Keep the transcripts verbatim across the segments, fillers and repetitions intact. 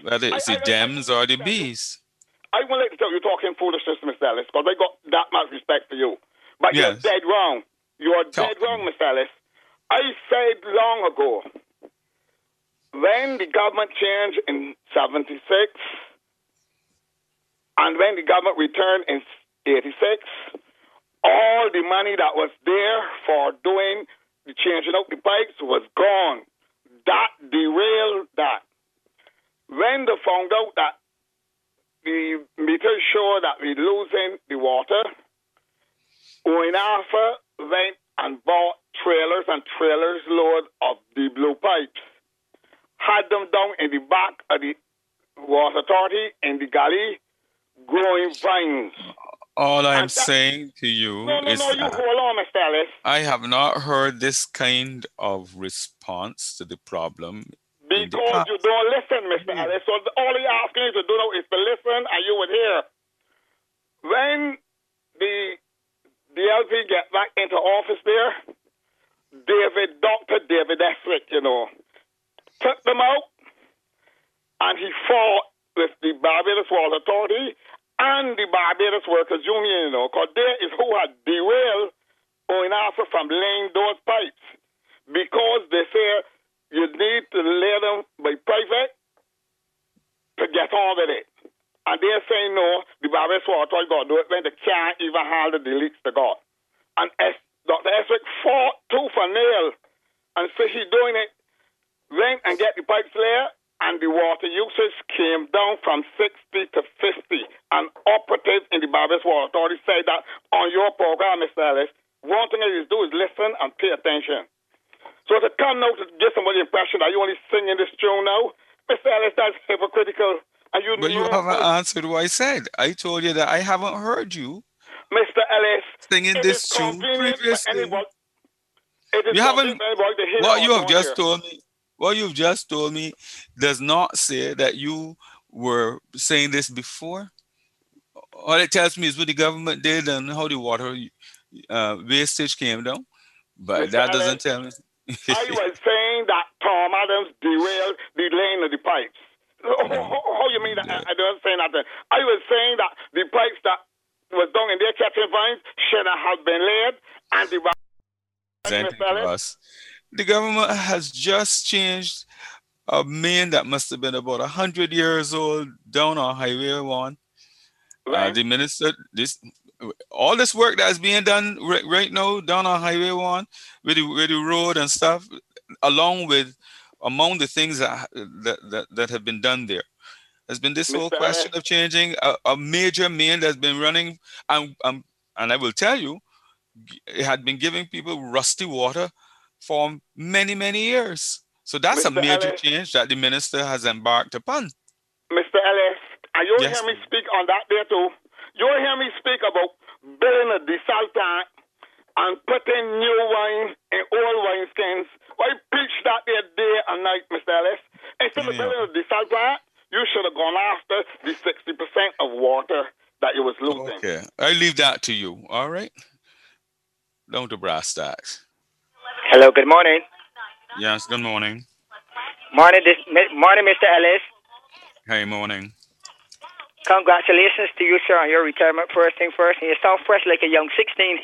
whether I, it's I, the I, I Dems or the tell you, Bees. I won't let you tell you talking foolishness, Mister Ellis, because I got that much respect for you. But you're Yes. dead wrong. You are dead Talk to wrong, me. Mister Ellis. I said long ago, when the government changed in seventy-six, and when the government returned in eighty-six, all the money that was there for doing the changing out the pipes was gone. That derailed that. When they found out that the meters show that we're losing the water, Oinafa went and bought trailers and trailers load of the blue pipes, had them down in the back of the water authority in the gully, growing vines. All I'm And that, saying to no, you no, is no, you that hold on, Mister Ellis. I have not heard this kind of response to the problem in the Because you past. don't listen, Mister Ellis. So all he asking you to do now is to listen and you would hear. When the D L P get back into office there, David, Doctor David Eswick, you know, took them out and he fought with the Barbados Water Authority and the Barbados Workers Union, you know, because there is who had derailed Oinafa from laying those pipes. Because they say you need to lay them by private to get on with it. And they're saying no, the Barbados Water Authority got to do it when they can't even handle the leaks they got. And S, Doctor Eswick fought tooth and nail and so he doing it, went and get the pipes laid, and the water usage came down from sixty to fifty. And operatives in the Barbados Water Authority say that on your program, Mister Ellis, one thing you do is listen and pay attention. So to come now to get somebody the impression that you only singing this tune now, Mister Ellis, that's hypocritical. And you But you know, haven't answered what I said. I told you that I haven't heard you Mister Ellis, singing it is this tune convenient for previously. anybody. It is You convenient haven't. for anybody to hear What or you have don't just hear. told me, what you've just told me, does not say that you were saying this before. All it tells me is what the government did and how the water uh, wastage came down. But Mister that Ellis, doesn't tell me. I was saying that Tom Adams derailed the laying of the pipes. How, how you mean that? I, I don't say nothing. I was saying that the pipes that was down in their catching vines should have been laid, and the Presenting to us, the government has just changed a main that must have been about a hundred years old down on Highway One. Uh, When? the minister, this all this work that's being done right, right now down on Highway One with the, with the road and stuff, along with among the things that that, that, that have been done there, has been this whole Mister Ellis, question of changing a, a major main that's been running. And um, and I will tell you, it had been giving people rusty water for many many years. So that's a Mister major Ellis, change that the minister has embarked upon. Mister Ellis, and you hear Yes. me speak on that there too. You hear me speak about building a desal plant and putting new wine in old wine skins. Why preach that there day and night, Mister Ellis? Instead of building a desal plant, you should have gone after the sixty percent of water that you was losing. Okay, I leave that to you. All right. Down to brass tacks. Hello, good morning. Yes. Good morning. Morning, this, morning, Mister Ellis. Hey, morning. Congratulations to you, sir, on your retirement. First thing first, and you sound fresh like a young sixteen.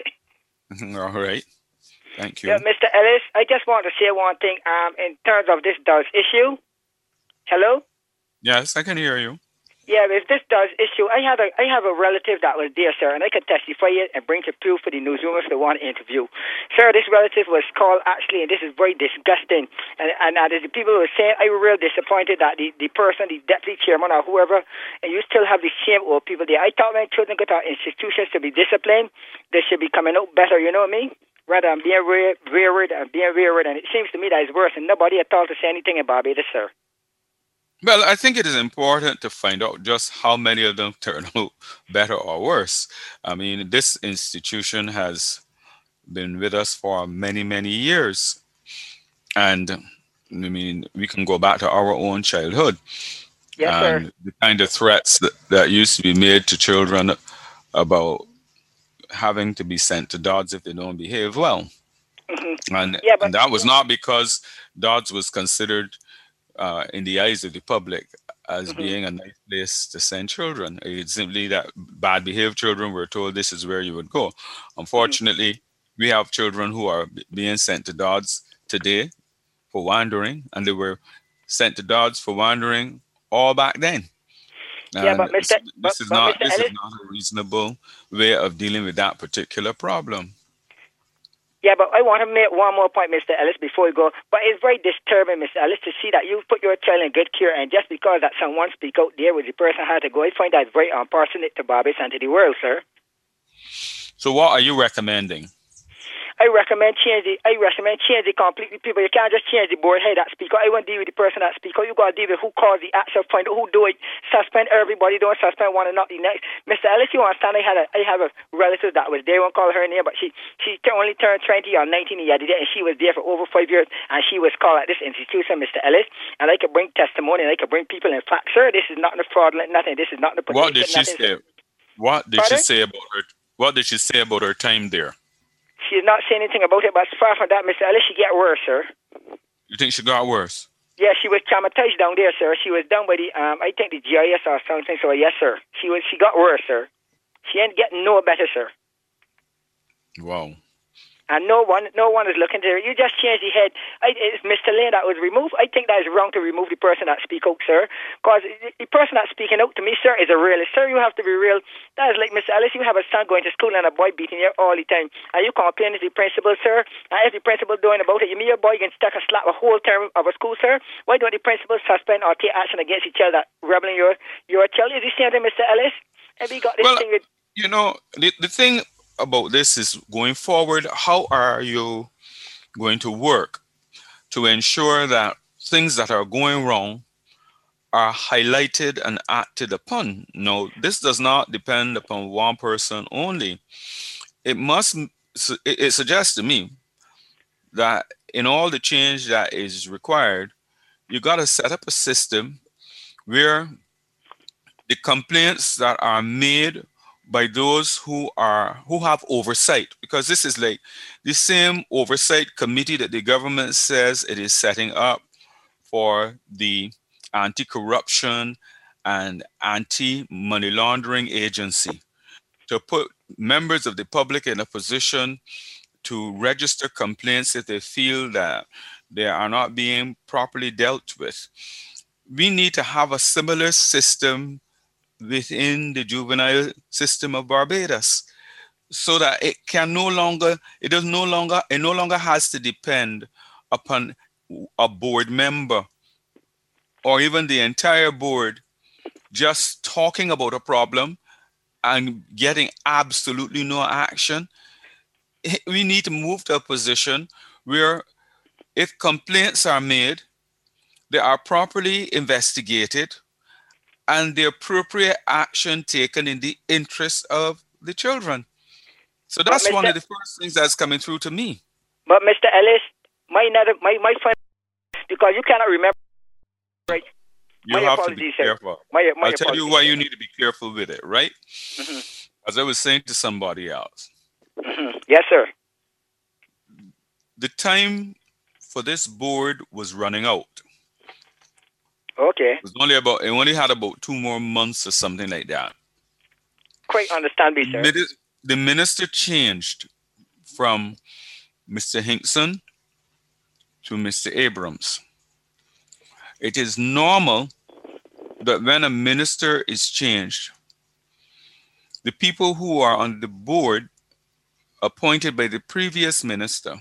All right. Thank you. Yeah, Mister Ellis, I just want to say one thing. Um, in terms of this does issue. Hello. Yes, I can hear you. Yeah, if this does issue, I have a I have a relative that was there, sir, and I could testify it and bring to proof for the newsroomers that want to interview. Sir, this relative was called actually, and this is very disgusting. And and, and the people were saying, I was real disappointed that the, the person, the deputy chairman or whoever, and you still have the same old people there. I thought when children go to institutions to be disciplined, they should be coming out better, you know what I mean? Rather than being reared and being reared, and it seems to me that it's worse, and nobody at all to say anything about it, sir. Well, I think it is important to find out just how many of them turn out better or worse. I mean, this institution has been with us for many, many years. And I mean, we can go back to our own childhood. Yes, and sir. The kind of threats that, that used to be made to children about having to be sent to Dodds if they don't behave well. Mm-hmm. And, yeah, but, and that was not because Dodds was considered Uh, in the eyes of the public as Mm-hmm. being a nice place to send children. It's simply that bad behaved children were told this is where you would go. Mm-hmm. Unfortunately, we have children who are b- being sent to Dodds today for wandering, and they were sent to Dodds for wandering all back then. Yeah, but And Mister s- But, this is but not Mister this is Ellis. not a reasonable way of dealing with that particular problem. Yeah, but I want to make one more point, Mister Ellis, before we go. But it's very disturbing, Mister Ellis, to see that you put your child in good care, and just because that someone speak out there with the person had to go, I find that very unfortunate to Barbados and to the world, sir. So what are you recommending? I recommend change the. I recommend change the completely people. You can't just change the board. Hey, that speaker. I won't deal with the person that speaker. You got to deal with who caused the action. Find out who do it. Suspend everybody. Don't suspend one and not the next. Mister Ellis, you understand? I had a. I have a relative that was there. I won't call her name, but she she only turned twenty or nineteen the other day, and she was there for over five years, and she was called at this institution, Mister Ellis. And I could bring testimony, and I could bring people in fact, sir. This is not the fraudulent nothing. This is not the What did position. she Nothing. say? What did Pardon? she say about her? What did she say about her time there? She's not saying anything about it, but far from that, Mister Ellis, she get worse, sir. You think she got worse? Yeah, she was traumatized down there, sir. She was done by the, um, I think the G I S or something. So yes, sir. She was, she got worse, sir. She ain't getting no better, sir. Wow. And no one, no one is looking to her. You just change the head. I, it's Mister Lane that was removed. I think that is wrong to remove the person that speak out, sir. Because the person that's speaking out to me, sir, is a realist. Sir, you have to be real. That is like Mister Ellis. You have a son going to school and a boy beating you all the time. And you complain to the principal, sir. And if the principal doing about it, you mean your boy can stuck and slap a whole term of a school, sir? Why don't the principal suspend or take action against each other that rebelling your, your child? Is he saying to Mister Ellis? Have you got this Well, thing with... you know, the, the thing about this is going forward, how are you going to work to ensure that things that are going wrong are highlighted and acted upon? No, this does not depend upon one person only. It must, it, it suggests to me that in all the change that is required, you got to set up a system where the complaints that are made by those who are who have oversight, because this is like the same oversight committee that the government says it is setting up for the anti-corruption and anti-money laundering agency, to put members of the public in a position to register complaints if they feel that they are not being properly dealt with. We need to have a similar system within the juvenile system of Barbados, so that it can no longer, it does no longer, it no longer has to depend upon a board member or even the entire board just talking about a problem and getting absolutely no action. We need to move to a position where if complaints are made, they are properly investigated and the appropriate action taken in the interest of the children. So But that's one Mister of the first things that's coming through to me. But Mister Ellis, my another, my my friend, because you cannot remember, right? You My have to apologies, be sir. careful. My, my I'll tell you apologies, why sir. you need to be careful with it, right? Mm-hmm. As I was saying to somebody else, Mm-hmm. Yes, sir. the time for this board was running out. Okay. It was only about, it only had about two more months or something like that. Quite understand me, sir. Mini- The minister changed from Mister Hinkson to Mister Abrams. It is normal that when a minister is changed, the people who are on the board appointed by the previous minister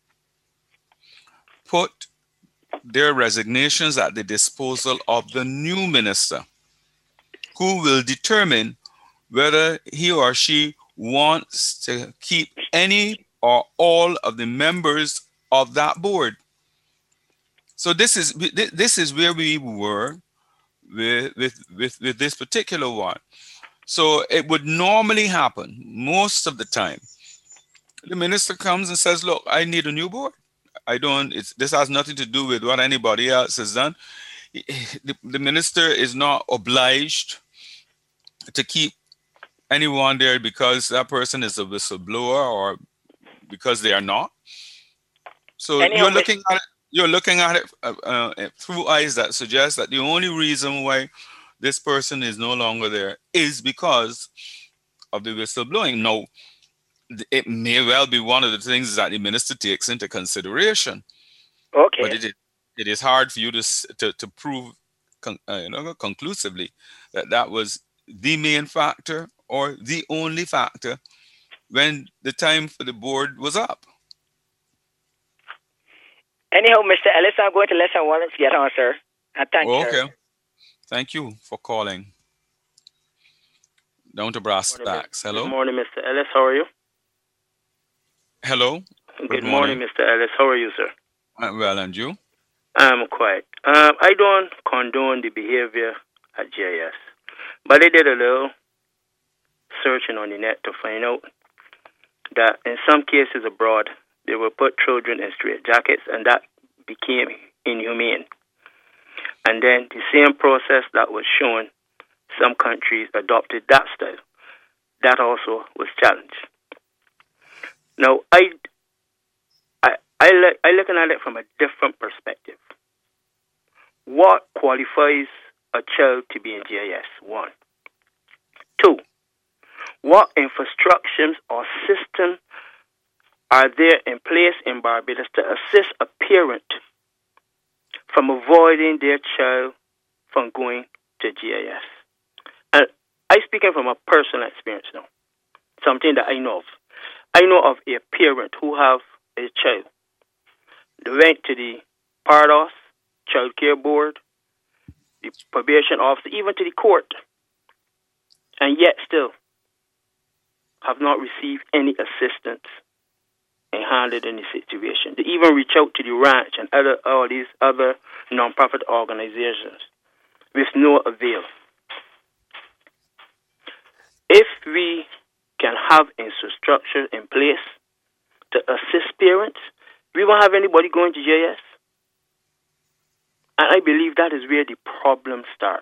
put their resignations at the disposal of the new minister, who will determine whether he or she wants to keep any or all of the members of that board. So this is this is where we were with with with, with this particular one. So it would normally happen most of the time. The minister comes and says, "Look, I need a new board. I don't. It's this has nothing to do with what anybody else has done." The, the minister is not obliged to keep anyone there because that person is a whistleblower or because they are not. So Anyhow, you're Miss- looking at it, you're looking at it uh, uh, through eyes that suggest that the only reason why this person is no longer there is because of the whistleblowing. Now, th- it may well be one of the things that the minister takes into consideration, but Okay. it is, it is hard for you to s- to, to prove con- uh, you know, conclusively that that was the main factor or the only factor when the time for the board was up. Anyhow, Mister Ellis, I'm going to let someone else get on, sir. And thanks, Oh, sir. okay. Thank you for calling. Down to brass Morning, Miss- tacks. Good Hello. morning, Mister Ellis. How are you? Hello. Good Good morning, morning. Mister Ellis. How are you, sir? Uh, well, and you? I'm quiet. Um, I don't condone the behavior at G I S, but I did a little searching on the net to find out that in some cases abroad, they will put children in straitjackets, and that became inhumane. And then the same process that was shown, some countries adopted that style. That also was challenged. Now, I, I, I, look, I looking at it from a different perspective. What qualifies a child to be in G I S? One. Two, what infrastructures or systems are there in place in Barbados to assist a parent from avoiding their child from going to G I S? And I'm speaking from a personal experience now, something that I know of. I know of a parent who have a child. They went to the Pardos, Child Care Board, the probation officer, even to the court, and yet still have not received any assistance in handling the situation. They even reach out to the ranch and other all these other non-profit organizations with no avail. If we can have infrastructure in place to assist parents, we won't have anybody going to J S. And I believe that is where the problem starts.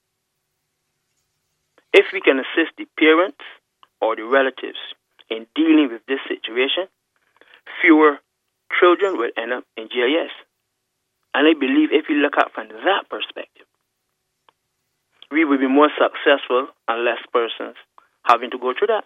If we can assist the parents or the relatives in dealing with this situation, fewer children will end up in J S. And I believe if we look at from that perspective, we will be more successful and less persons having to go through that.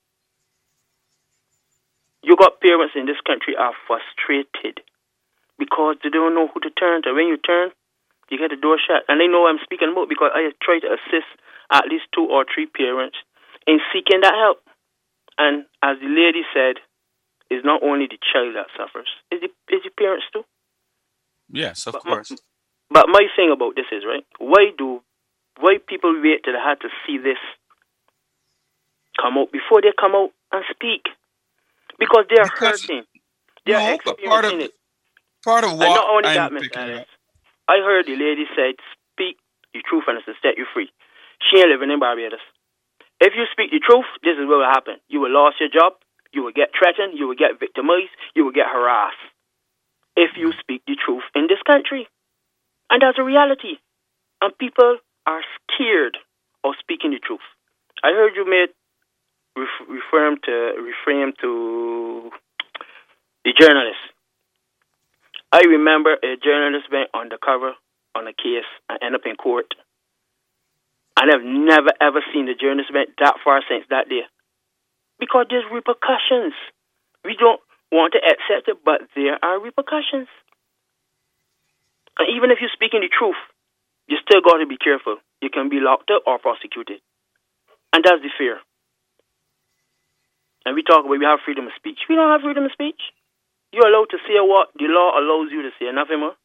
You got parents in this country are frustrated because they don't know who to turn to. When you turn, you get the door shut. And they know what I'm speaking about because I try to assist at least two or three parents in seeking that help. And as the lady said, it's not only the child that suffers, it's the, it's the parents too. Yes, of But course. my, but my thing about this is, right, why do, why people wait till they have to see this come out before they come out and speak? Because they are Because hurting. They are no, but part of experiencing it. part of And what not only that, I'm Miss picking Alice, up. I heard the lady said, speak the truth and it's to set you free. She ain't living in Barbados. If you speak the truth, this is what will happen. You will lose your job, you will get threatened, you will get victimized, you will get harassed if you speak the truth in this country. And that's a reality. And people are scared of speaking the truth. I heard you made ref- refer to refer to the journalist. I remember a journalist went undercover on a case and ended up in court. And I've never ever seen the journalist went that far since that day. Because there's repercussions. We don't want to accept it, but there are repercussions. And even if you're speaking the truth, you still got to be careful. You can be locked up or prosecuted. And that's the fear. And we talk about we have freedom of speech. We don't have freedom of speech. You're allowed to say what the law allows you to say, nothing more.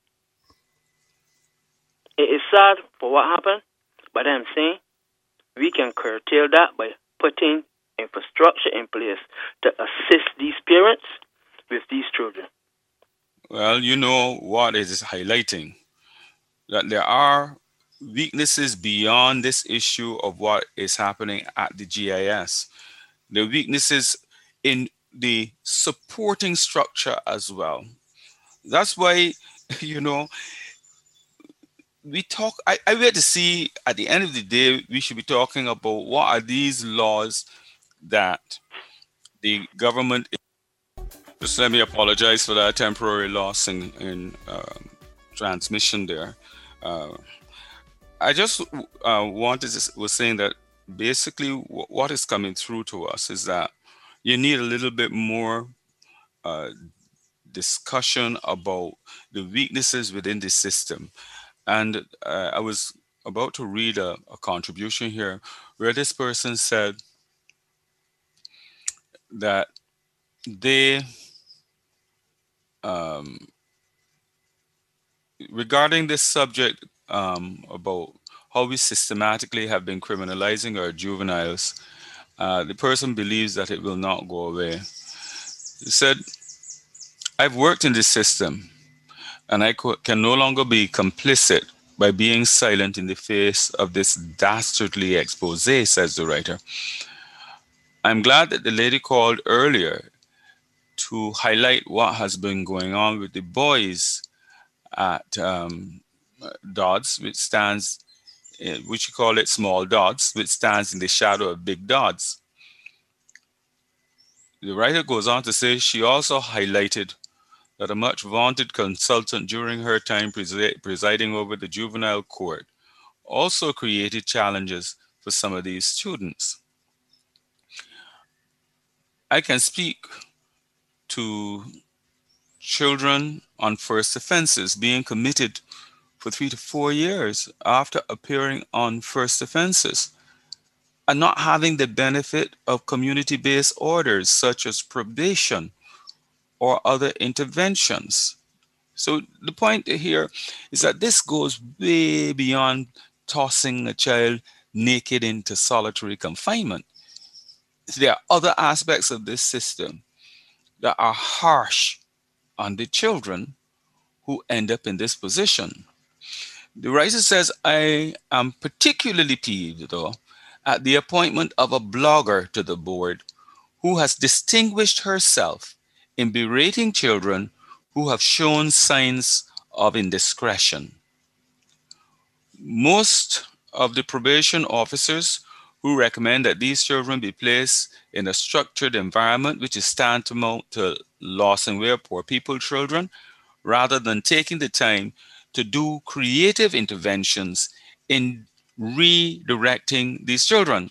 It is sad for what happened, but I'm saying we can curtail that by putting infrastructure in place to assist these parents with these children. Well, you know what it is highlighting that there are weaknesses beyond this issue of what is happening at the G I S. The weaknesses in the supporting structure as well. That's why, you know, we talk. I, I wait to see at the end of the day, we should be talking about what are these laws that the government Just let me apologize for that temporary loss in, in uh, transmission there. Uh, I just uh, wanted to was saying that basically w- what is coming through to us is that you need a little bit more uh, discussion about the weaknesses within the system. And uh, I was about to read a, a contribution here where this person said that they, um, regarding this subject um, about how we systematically have been criminalizing our juveniles, uh, the person believes that it will not go away. He said, I've worked in this system and I co- can no longer be complicit by being silent in the face of this dastardly expose, says the writer. I'm glad that the lady called earlier to highlight what has been going on with the boys at um, Dodds, which stands, in, which you call it small Dodds, which stands in the shadow of big Dodds. The writer goes on to say she also highlighted that a much vaunted consultant during her time presi- presiding over the juvenile court also created challenges for some of these students. I can speak to children on first offenses being committed for three to four years after appearing on first offenses and not having the benefit of community based orders such as probation or other interventions. So the point here is that this goes way beyond tossing a child naked into solitary confinement. There are other aspects of this system that are harsh on the children who end up in this position. The writer says, I am particularly peeved, though, at the appointment of a blogger to the board who has distinguished herself in berating children who have shown signs of indiscretion. Most of the probation officers who recommend that these children be placed in a structured environment which is tantamount to lost and we're poor people children, rather than taking the time to do creative interventions in redirecting these children.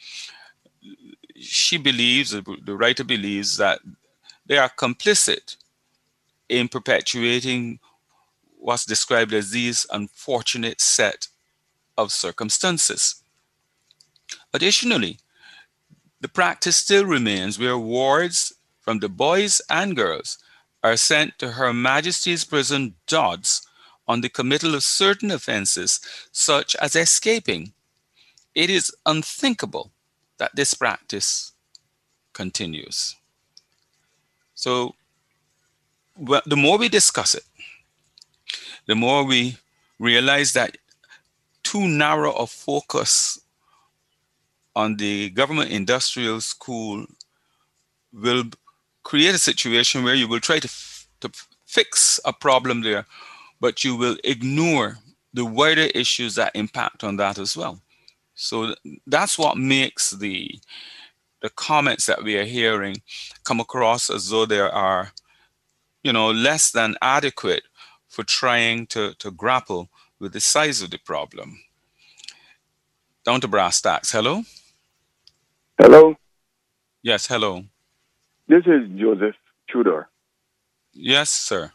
She believes, the writer believes, that they are complicit in perpetuating what's described as these unfortunate set of circumstances. Additionally, the practice still remains where wards from the boys and girls are sent to Her Majesty's Prison Dodds on the committal of certain offenses, such as escaping. It is unthinkable that this practice continues. So, well, the more we discuss it, the more we realize that too narrow a focus on the government industrial school will create a situation where you will try to, f- to fix a problem there, but you will ignore the wider issues that impact on that as well. So that's what makes the the comments that we are hearing come across as though they are, you know, less than adequate for trying to, to grapple with the size of the problem. Down to brass tacks. Hello? Hello, Yes, hello. this is Joseph Tudor. Yes, sir.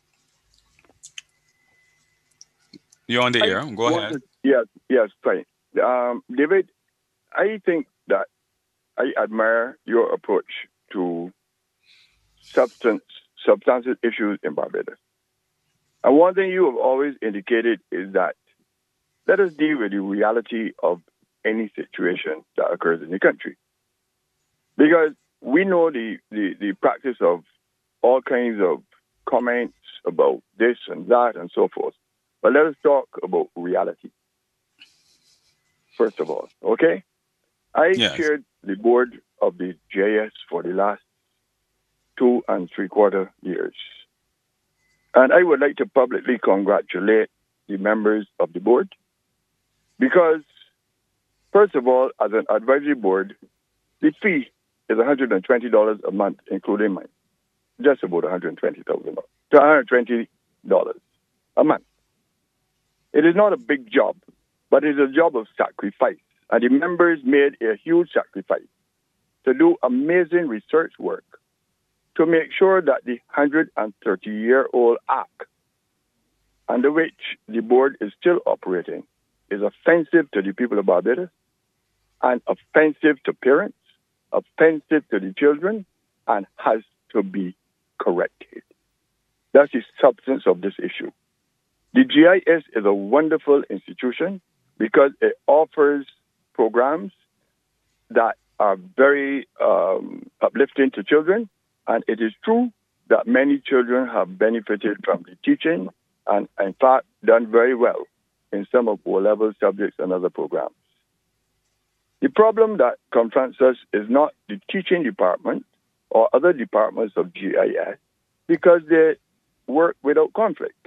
You're on the I air. Go ahead. wanted, yes, yes, fine. Um, David, I think that I admire your approach to substance substantive issues in Barbados. And one thing you have always indicated is that let us deal with the reality of any situation that occurs in the country. Because we know the, the, the practice of all kinds of comments about this and that and so forth. But let us talk about reality, first of all, okay? I Yes. chaired the board of the J S for the last two and three quarter years. And I would like to publicly congratulate the members of the board because, first of all, as an advisory board, the fee is one hundred twenty dollars a month, including mine. just about one hundred twenty thousand dollars to one hundred twenty dollars a month. It is not a big job, but it is a job of sacrifice. And the members made a huge sacrifice to do amazing research work to make sure that the one hundred thirty-year-old Act, under which the board is still operating, is offensive to the people of Barbados and offensive to parents, offensive to the children, and has to be corrected. That's the substance of this issue. The G I S is a wonderful institution because it offers programs that are very um, uplifting to children, and it is true that many children have benefited from the teaching and, in fact, done very well in some of O-level subjects and other programs. The problem that confronts us is not the teaching department or other departments of G I S because they work without conflict.